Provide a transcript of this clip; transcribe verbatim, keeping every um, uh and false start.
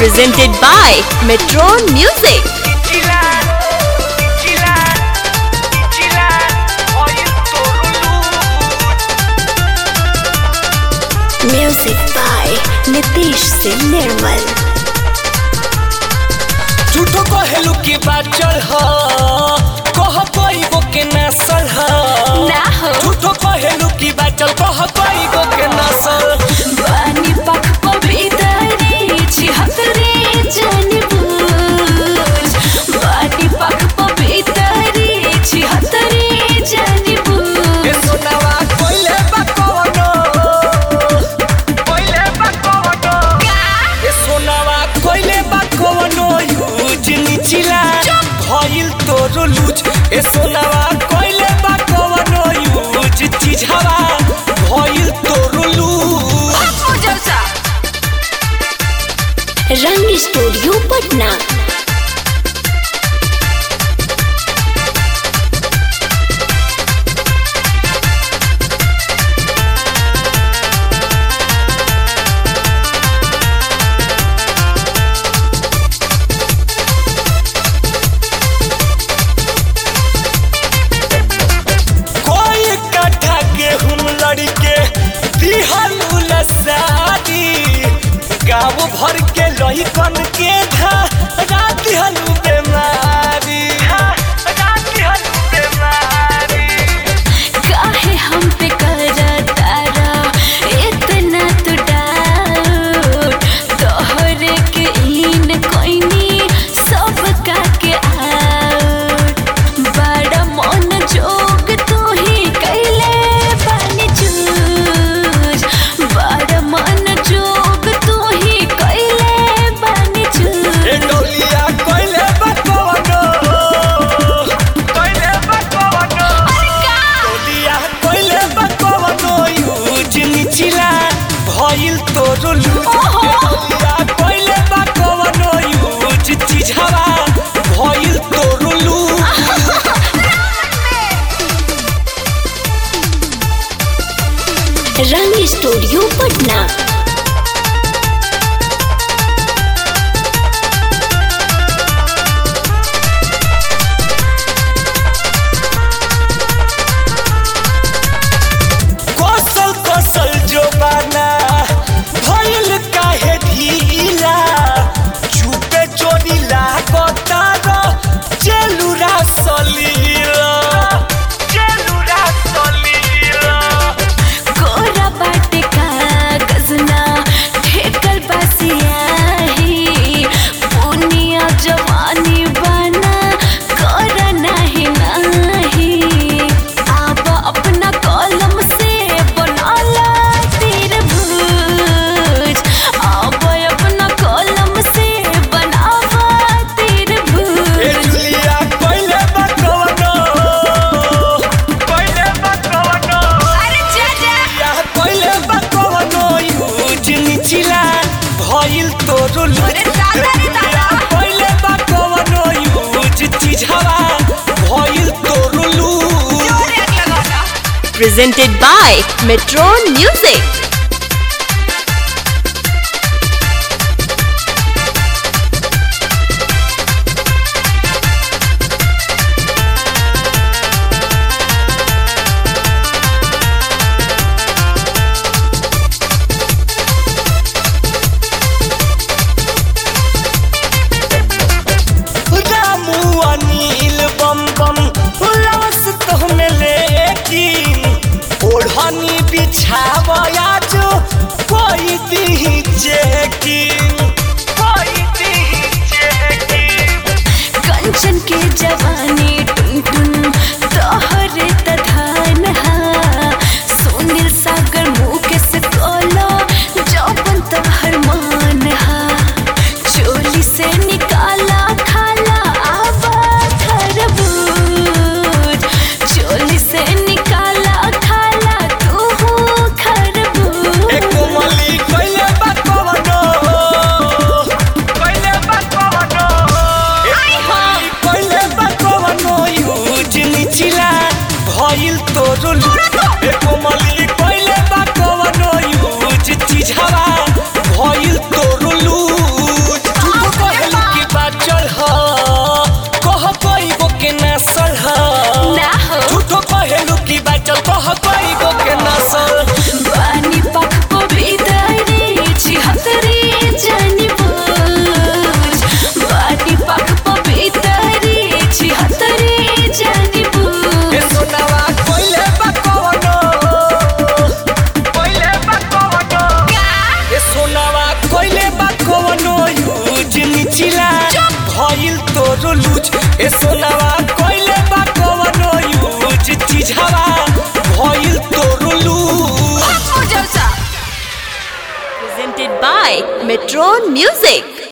presented by Metron Music. Music by Nitish Singh Nirmal. झूठो कहेलू की बात चढ़ कह कोई गो के नसल ना हो झूठो कहेलू की बात चल कह कोई गो के नसल बानी पख को भीतरी छिहतरी जानी बूझ बानी पख को भीतरी छिहतरी जानी बूझ ए सोनावा कोइले बा कोनो कोइले बा कोनो ए सोनावा कोइले बा कोनो यूज निचिला भइल तोरो लूज ए सोनावा कोइले बा कोनो यूज चिझावा भइल तोरो लूज रंग स्टूडियो पटना। कोई कट्ठा गेहूं लड़के दिहलू लसादी गाँव भर के लही कन के धा रात दिहलू बेमारी रात दिहलू बेमारी काहे हम पे करा तारा इतना तो डाउट तोहरे के इन कोइनी सब का के आउट बड़ा मन जोग तू ही कैले पानी चूज बड़ा मन जोग तू ही कैले पानी चूज ए डोलिया कोइले बा कोनो कोइले बा कोनो डोलिया कोइले बा कोनो यूज निचिला भइल तोरो लूज ए डोलिया कोइले बा कोनो यूज चिझावा भइल तोरो लूज रंग स्टूडियो पटना। कौशल कौशल जो बाना भइल काहे ढीला चुपे चोरी लागता रो चेलुरा सलीला चेलुरा सलीला कोरा बाटे कागज ना ठेकल बसियाही पुनिया जवानी बना कोरा नाही नाही अब अपना कलम से बनाला तीर भूज अब अपना कलम से बनावा तीर ए भूज जुलिया कोइले बा कोनो कोइले बा कोनो अरे जा जा या कोइले बा कोनो यूज निचिला भइल तोरो लूज अरे दादा रे दादा। कोइले बा कोनो यूज चिझावा भइल तोरो लूज presented by Metron Music. Ramu Anil बम बम लवस तोहने लेकिन ओढ़नी बिछावया जो कोई दी चेकिन कोई दी चेकिन कंचन के जवानी टुन टुन तोहरे तधान हा सुनील सागर मुकेश कोलो जौबन तोहर मान हा चोली से निकाला खाला आवा खरबूज चोली से निकाला खाला तू खरबूज ए कोमली कोइले बा कोनो कोइले बा कोनो ए कोमली कोइले बा कोनो यूज निचिला भइल तोरो लूज ए कोमली कोइले बा कोनो यूज चिझावा भइल तोरो लूज कह कई गो के नसल बानी पख पवितरी छिहत्तरी जानी बुझ बानी पख पवितरी छिहत्तरी जानी बुझ ए सोनावा कोइले बा कवनो कोइले बा कवनो ए सोनावा कोइले बा कवनो यूज निचिला भइल तोरो लूज ए सोनावा कोइले बा कवनो यूज चिझावा भइल तोरो लूज presented by Metron Music.